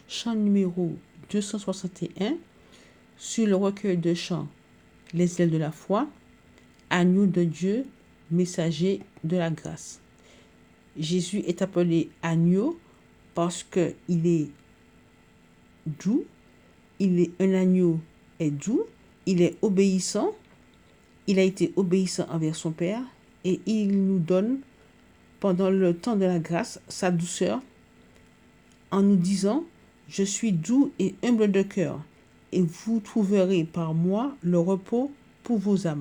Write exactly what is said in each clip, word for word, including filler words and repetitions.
chant numéro deux cent soixante et un, sur le recueil de chants Les ailes de la foi, Agneau de Dieu, messager de la grâce. Jésus est appelé agneau parce qu'il est doux, il est un agneau est doux, il est obéissant, il a été obéissant envers son Père et il nous donne pendant le temps de la grâce sa douceur en nous disant « Je suis doux et humble de cœur et vous trouverez par moi le repos pour vos âmes. »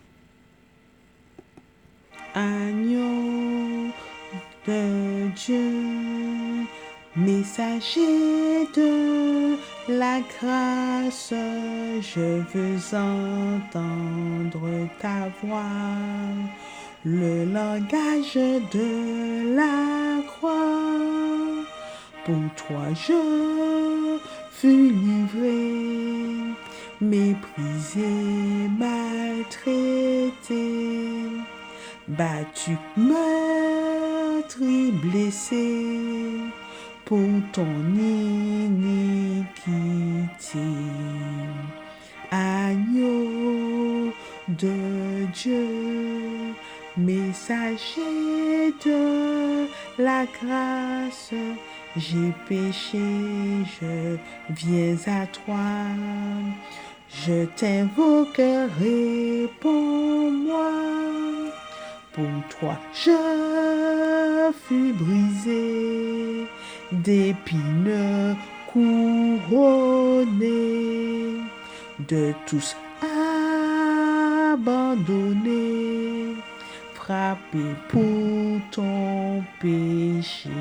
Agneau de Dieu, messager de la grâce, je veux entendre ta voix, le langage de la croix. Pour toi je fus livré, méprisé, maltraité, battu, meurtri, blessé pour ton iniquité. Agneau de Dieu, messager de la grâce, j'ai péché, je viens à toi, je t'invoque, réponds-moi. Pour toi je fus brisé, d'épines couronné, de tous abandonné, frappé pour ton péché.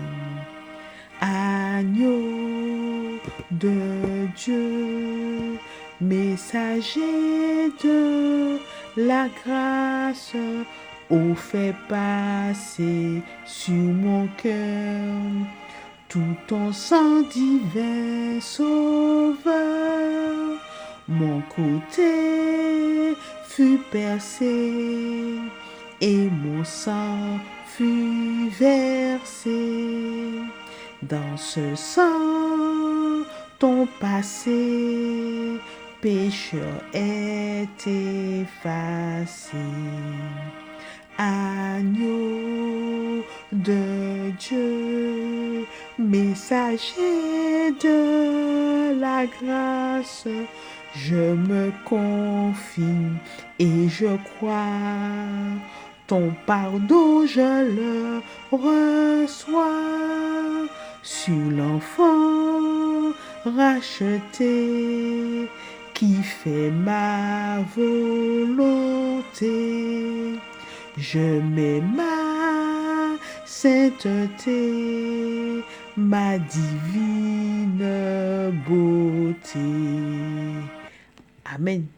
Agneau de Dieu, messager de la grâce, ô fais passer sur mon cœur tout ton sang divin sauveur. Mon côté fut percé et mon sang fut versé. Dans ce sang, ton passé pécheur est effacé. Agneau de Dieu, messager de la grâce, je me confie et je crois, ton pardon je le reçois, sur l'enfant racheté qui fait ma volonté. Je mets ma sainteté, ma divine beauté. Amen.